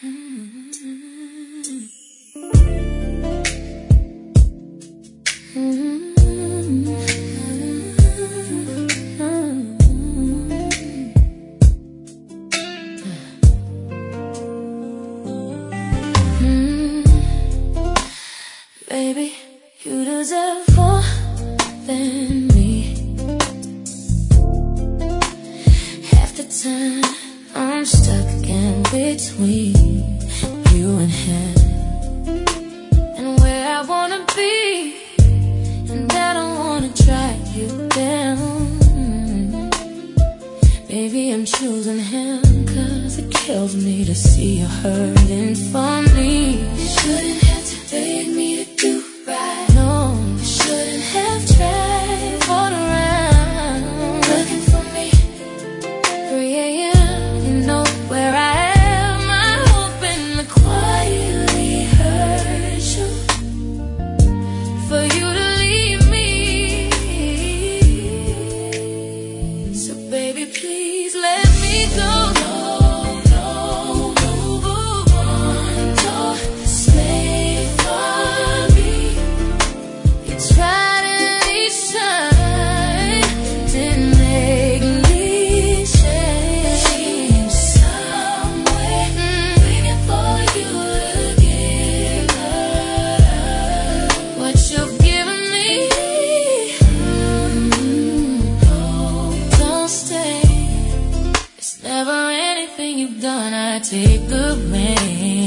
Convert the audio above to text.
Baby, you deserve more than me. Half the time I'm stuck in between you and him, and where I wanna be, and I don't wanna drag you down. Baby, I'm choosing him, 'cause it kills me to see you hurting for me. You shouldn't have to beg me to do right. No, you shouldn't have tried fought around looking for me. 3 AM, you know where I am. I'm hoping to quietly hurt you, for you to leave me. So baby, please let me go. Never anything you've done, I take the blame.